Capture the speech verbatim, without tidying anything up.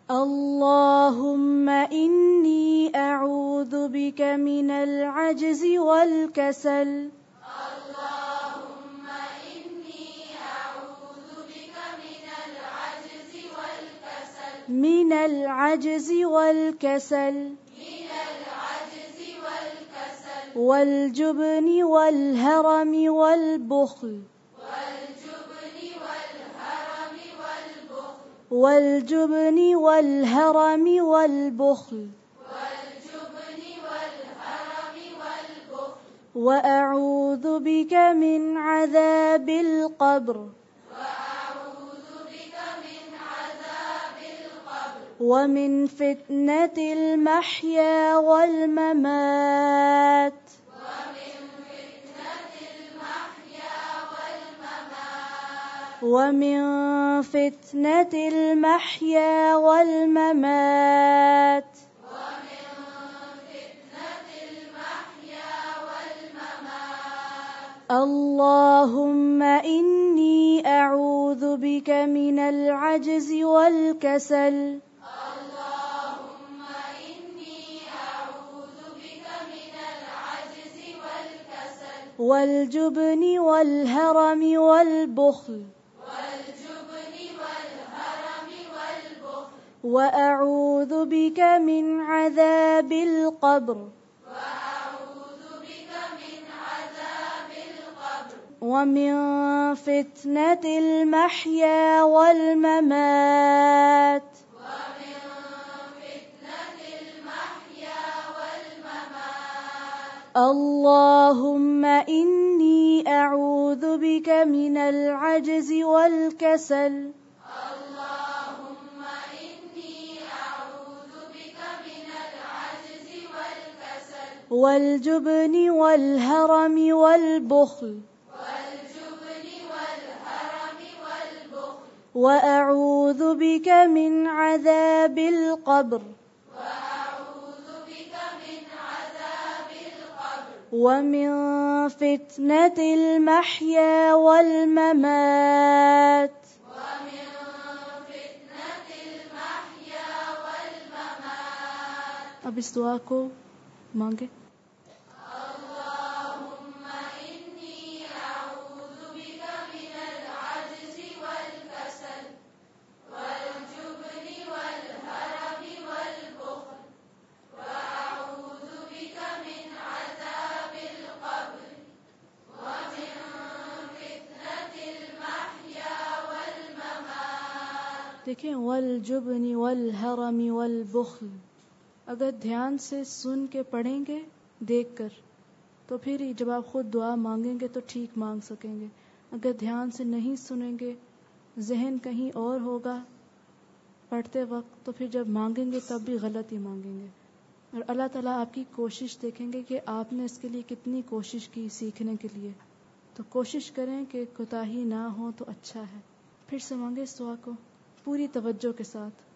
اللهم إني أعوذ بك من العجز والكسل اللهم إني أعوذ بك من العجز والكسل من العجز والكسل من العجز والكسل والجبن والهرم والبخل والجبن والهرم والبخل والجبن والهرم والبخل وأعوذ بك من عذاب القبر وأعوذ بك من عذاب القبر ومن فتنة المحيا والممات ومن فتنة المحيا والممات ومن فتنة المحيا والممات ومن فتنة المحيا والممات اللهم إني أعوذ بك من العجز والكسل اللهم إني أعوذ بك من العجز والكسل والجبن والهرم والبخل والجبن والهرم والبخل وأعوذ بك من عذاب القبر وأعوذ بك من عذاب القبر ومن فتنة المحيا والممات ومن فتنة المحيا والممات اللهم إني أعوذ بك من العجز والكسل اللهم إني أعوذ بك من العجز والكسل والجبن والهرم والبخل والجبن والهرم والبخل وأعوذ بك من عذاب القبر وأعوذ بك من عذاب القبر ومن فتنة المحيا والممات ومن فتنة المحيا والممات अब इस दुआ को मांगे اللهم إني أعوذ بك من العجز والكسل والجبن والهرم والبخل وأعوذ بك من عذاب القبر ومن فتنة المحيا والممات देखें वलजुबन वलहरम वलबुख्ल अगर ध्यान से सुन के पढ़ेंगे देखकर तो फिर जब आप खुद दुआ मांगेंगे तो ठीक मांग सकेंगे। अगर ध्यान से नहीं सुनेंगे जहन कहीं और होगा पढ़ते वक्त तो फिर जब मांगेंगे तब भी गलत ही मांगेंगे। और अल्लाह ताला आपकी कोशिश देखेंगे कि आपने इसके लिए कितनी कोशिश की सीखने के लिए। तो कोशिश करें कि कोताही ना हो तो अच्छा है। फिर से मांगे इस दुआ को पूरी तवज्जो के साथ।